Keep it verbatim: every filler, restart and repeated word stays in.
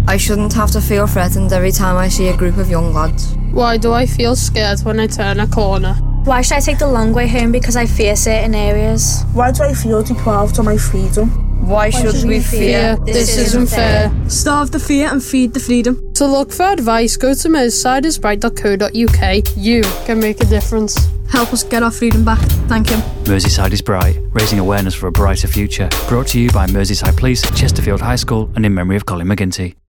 I shouldn't have to feel threatened every time I see a group of young lads. Why do I feel scared when I turn a corner? Why should I take the long way home because I fear certain areas? Why do I feel deprived of my freedom? Why, Why should, should we fear? fear? This, this isn't fair. fair. Starve the fear and feed the freedom. To look for advice, go to merseyside is bright dot co dot uk. You can make a difference. Help us get our freedom back. Thank you. Merseyside is Bright, raising awareness for a brighter future. Brought to you by Merseyside Police, Chesterfield High School, and in memory of Colin McGinty.